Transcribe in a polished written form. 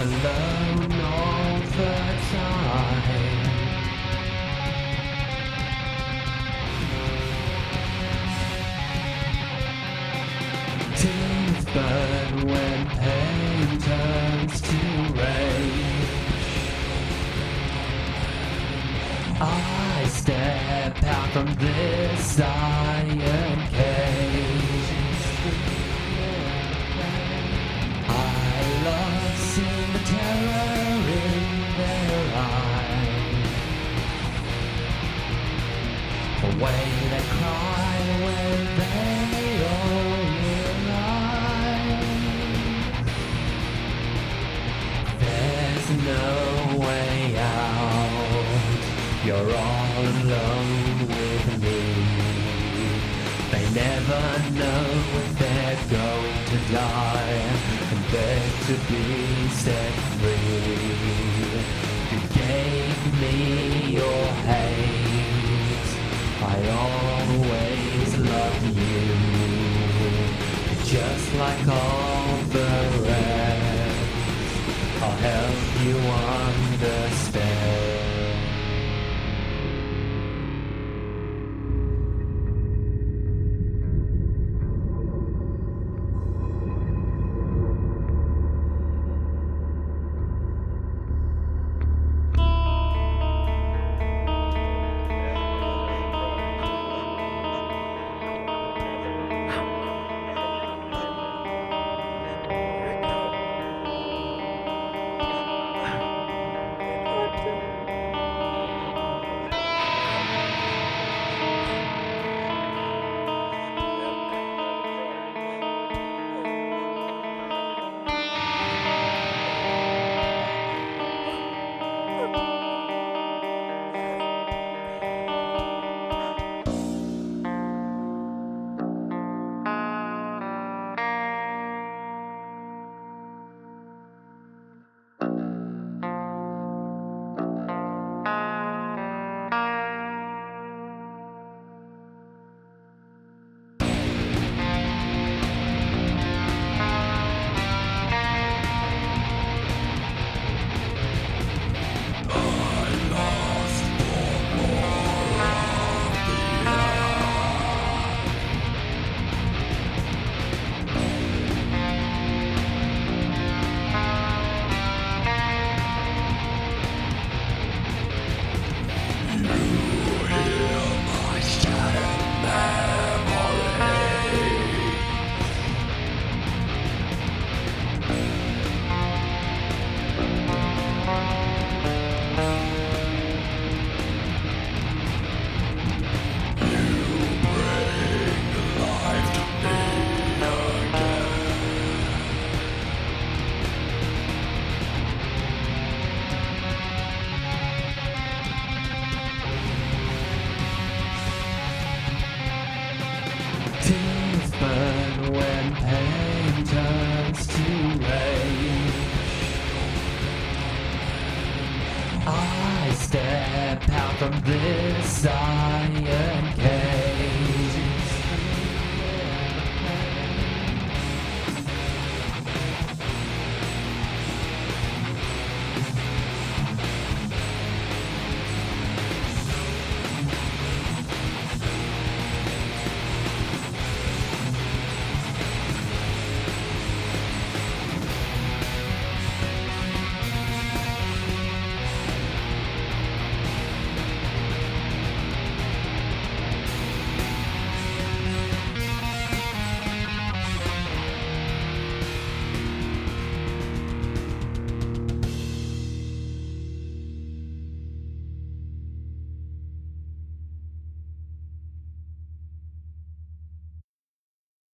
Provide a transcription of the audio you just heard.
alone all the time. Tears burn when pain turns to rage. I step out from this iron cage. I love seeing the terror in their eyes, the way they cry when they only lie. There's no way out, you're all alone with me. They never know when they're going to die and beg to be set free. You gave me your hate, I always loved you, just like all the rest. I'll help you understand. Tears burn when pain turns to rage. I step out from this iron